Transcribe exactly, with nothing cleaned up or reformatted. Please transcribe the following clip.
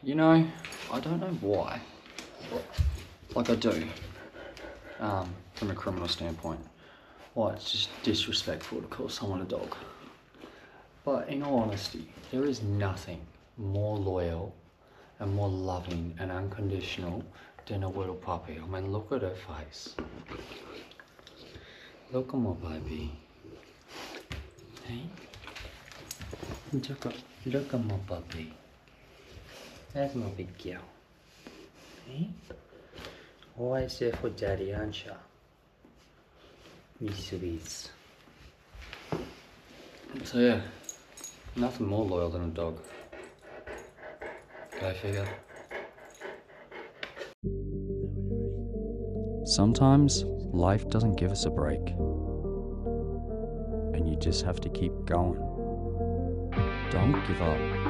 You know, I don't know why. Like I do, um, from a criminal standpoint. Why it's just disrespectful to call someone a dog. But in all honesty, there is nothing more loyal and more loving and unconditional than a little puppy. I mean, look at her face. Look at my baby. Hey? Look at, look at my puppy. That's my big girl. Hey? Always there for daddy, aren't you? Me sweets. So yeah, nothing more loyal than a dog. Go figure. Sometimes life doesn't give us a break, and you just have to keep going. Don't give up.